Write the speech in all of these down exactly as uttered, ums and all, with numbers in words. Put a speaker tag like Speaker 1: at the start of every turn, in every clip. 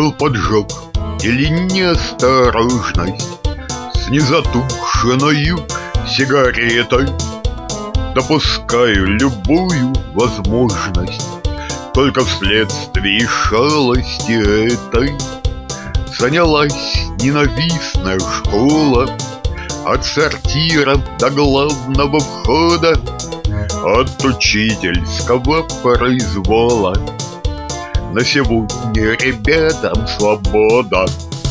Speaker 1: Был поджог или неосторожность с незатушенную сигаретой? Допускаю любую возможность, только вследствие шалости этой занялась ненавистная школа от сортира до главного входа, от учительского произвола. На сегодня ребятам свобода.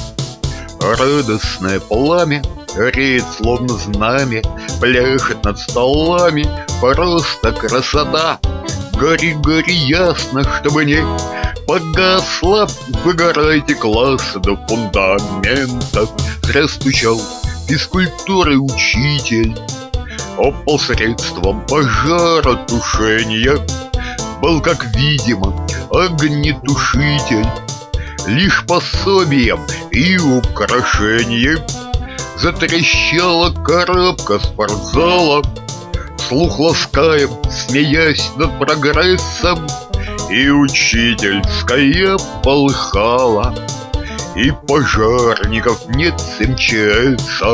Speaker 1: Радостное пламя реет словно знамя, пляшет над столами, просто красота. Гори, гори ясно, чтобы не погасла, выгорайте класса до фундамента. Зря стучал физкультуры учитель о посредством пожаротушения. Был, как видимо, огнетушитель, лишь пособием и украшением. Затрещала коробка спортзала, слух ласкаем, смеясь над прогрессом. И учительская полыхала, и пожарников нет с эм че эсом.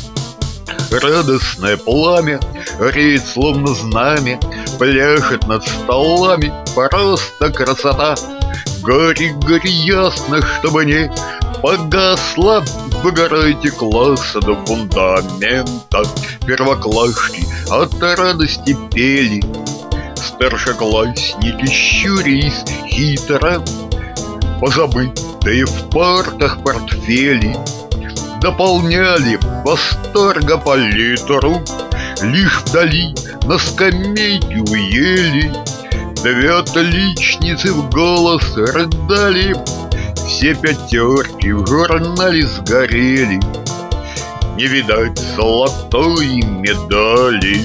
Speaker 1: Радостное пламя реет словно знамя, пляшет над столами, просто красота. Гори, гори ясно, чтобы не погасла, выгорайте класса до фундамента. Первоклашки от радости пели, старшеклассники щурились хитро, позабытые в партах портфели дополняли восторга палитру. Лишь вдали на скамейке у ели две отличницы в голос рыдали. Все пятерки в журнале сгорели, не видать золотой медали.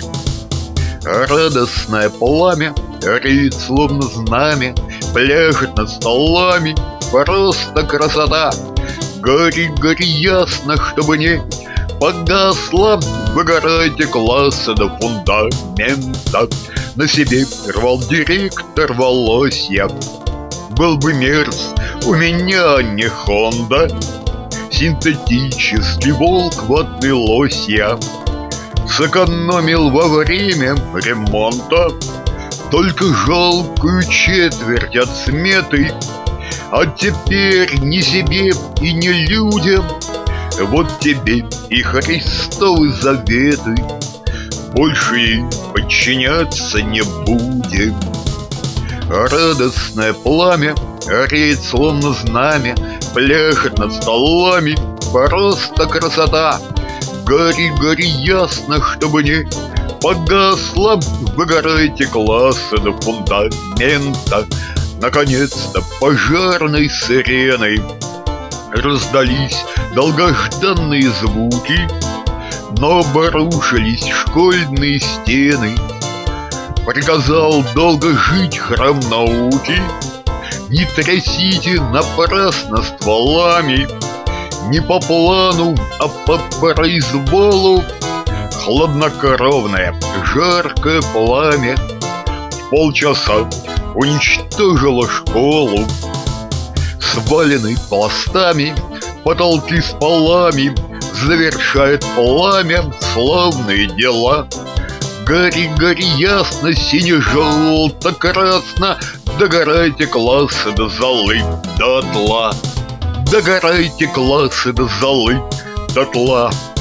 Speaker 1: Радостное пламя реет словно знамя, пляшет над столами, просто красота. Гори, гори ясно, чтобы не погасла, выгорайте класса до фундамента. На себе рвал директор волосья. Был бы Мерс у меня, не Хонда, синтетический волк ватный лосья. Сэкономил во время ремонта только жалкую четверть от сметы. А теперь ни себе и ни людям, вот тебе и Христовы заветы, больше им подчиняться не будем. Радостное пламя реет словно знамя, пляшет над столами, просто красота. Гори, гори ясно, чтобы не погасла, выгорайте класса до фундамента. Наконец-то пожарной сиреной раздались долгожданные звуки, но обрушились школьные стены. Приказал долго жить храм науки. Не трясите напрасно стволами, не по плану, а по произволу. Хладнокровное жаркое пламя в полчаса уничтожило школу. Свалены пластами потолки с полами, завершает пламя славные дела. Гори, гори ясно, сине-желто-красно, догорайте классы до золы дотла. Догорайте классы до золы дотла.